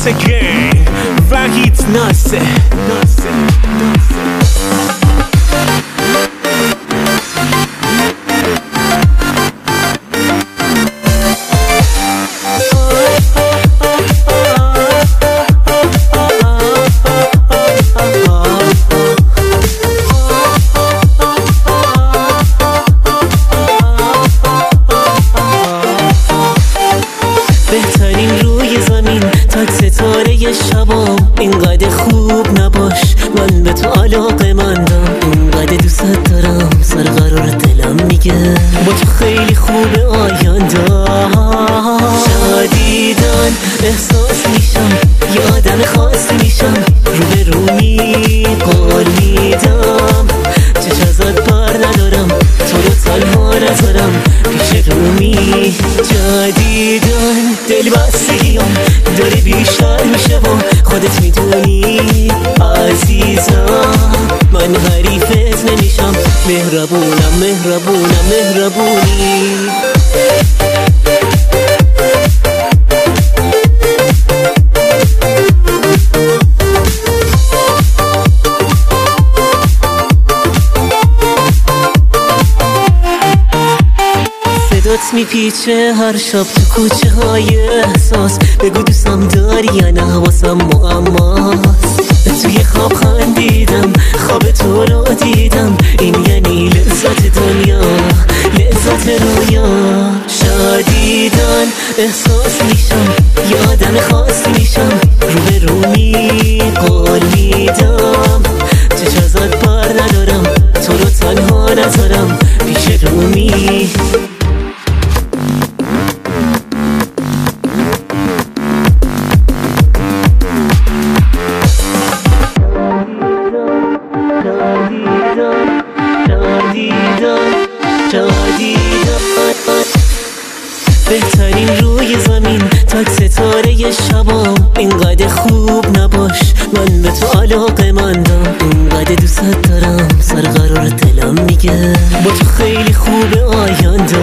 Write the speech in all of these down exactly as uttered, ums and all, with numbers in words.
again وحید ناسه ناسه بهترین روی زمین تا ستاره شبام اینقدر خوب نباش من به تو علاقه مندم اینقدر دوست دارم سر قرار دلم میگه با تو خیلی خوب آینده شدیدن احساس میشم یه آدم خاص میشم رو به رومی قول میدم چش ازت بر ندارم تو رو تنها نذارم پیش رومی جدیدن دل بستگیم داره بیشتر میشه و خودت میدونی عزیزم من حریفت نمیشم مهربونم مهربونم مهربونی صدات میپیچه هر شب تو کوچه های احساس بگو دوستم داری یا نه واسم معماست توی خواب خندیدم خواب تو رو دیدم این یعنی لذت دنیا لذت رویا شدیدن احساس میشم یه آدم خاصی میشم رو به رومی قول میدم چش ازت بر ندارم تو رو تنها نذارم پیش رومی بهترین روی زمین تا ستاره شبام اینقدر خوب نباش من به تو علاقه مندم اینقدر دوست دارم سر قرار دلم میگه با تو خیلی خوب آینده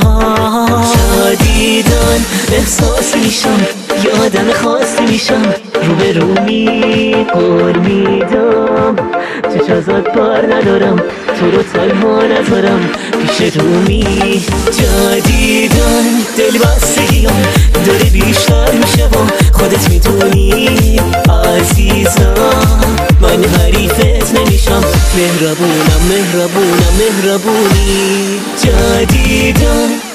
شدیدن احساس میشم یه آدم خاصی میشم رو به رومی قول میدم چش ازت بر ندارم تو رو تنها نذارم پیش رومی جدیدن دل بستگیم داره بیشتر میشه و خودت میدونی عزیزم من حریفت نمیشم مهربونم مهربونم مهربونی جدیدن